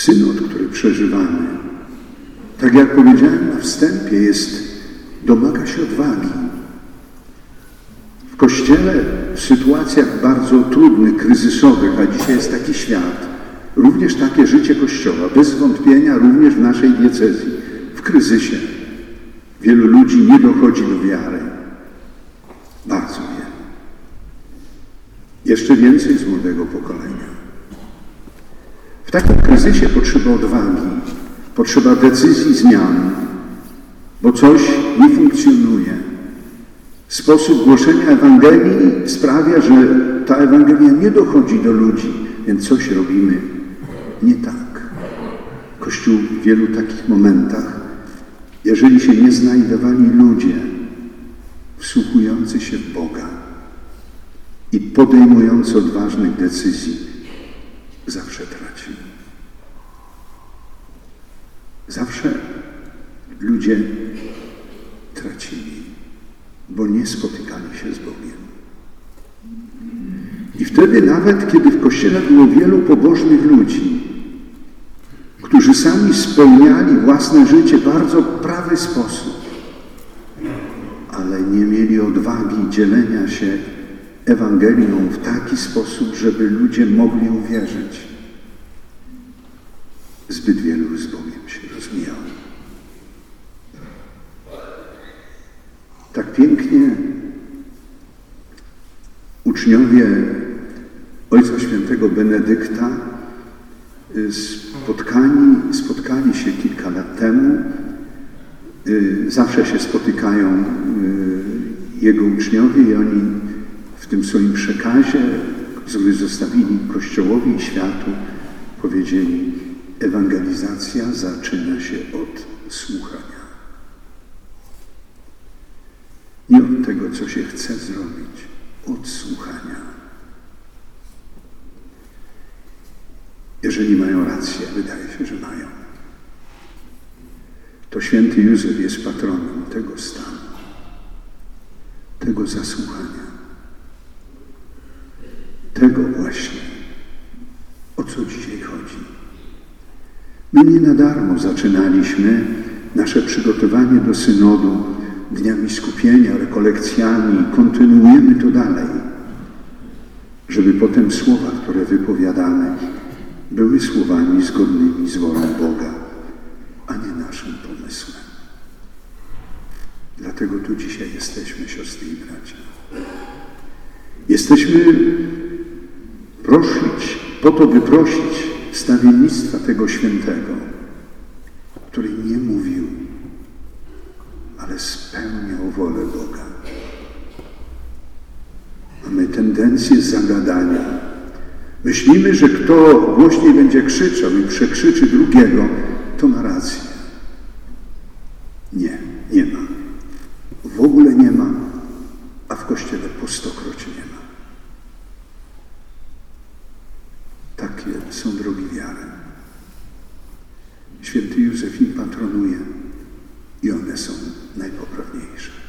synod, który przeżywamy, tak jak powiedziałem na wstępie, domaga się odwagi. W Kościele w sytuacjach bardzo trudnych, kryzysowych, a dzisiaj jest taki świat, również takie życie Kościoła, bez wątpienia również w naszej diecezji, w kryzysie wielu ludzi nie dochodzi do wiary. Bardzo wielu. Jeszcze więcej z młodego pokolenia. W takim kryzysie potrzeba odwagi, potrzeba decyzji, zmian, bo coś nie funkcjonuje. Sposób głoszenia Ewangelii sprawia, że ta Ewangelia nie dochodzi do ludzi, więc coś robimy nie tak. Kościół w wielu takich momentach, jeżeli się nie znajdowali ludzie wsłuchujący się w Boga i podejmujący odważnych decyzji, zawsze tracili. Zawsze ludzie tracili, bo nie spotykali się z Bogiem. I wtedy nawet, kiedy w Kościele było wielu pobożnych ludzi, którzy sami spełniali własne życie w bardzo prawy sposób, ale nie mieli odwagi dzielenia się Ewangelią w taki sposób, żeby ludzie mogli uwierzyć. Zbyt wielu z Bogiem się rozmijało. Tak pięknie uczniowie Ojca Świętego Benedykta spotkali się kilka lat temu. Zawsze się spotykają jego uczniowie i oni w tym swoim przekazie, który zostawili Kościołowi i światu, powiedzieli: ewangelizacja zaczyna się od słuchania. Nie od tego, co się chce zrobić, od słuchania. Jeżeli mają rację, wydaje się, że mają, to święty Józef jest patronem tego stanu, tego zasłuchania, tego właśnie, o co dzisiaj chodzi. My nie na darmo zaczynaliśmy nasze przygotowanie do synodu dniami skupienia, rekolekcjami, kontynuujemy to dalej, żeby potem słowa, które wypowiadamy, były słowami zgodnymi z wolą Boga, a nie naszym pomysłem. Dlatego tu dzisiaj jesteśmy, siostry i bracia. Jesteśmy po to, by prosić wstawiennictwa tego świętego, który nie mówił, ale spełniał wolę Boga. Mamy tendencję zagadania. Myślimy, że kto głośniej będzie krzyczał i przekrzyczy drugiego, to ma rację. Nie, nie ma. W ogóle nie ma, a w Kościele po 100-kroć nie ma. Takie są drogi wiary. Święty Józef im patronuje i one są najpoprawniejsze.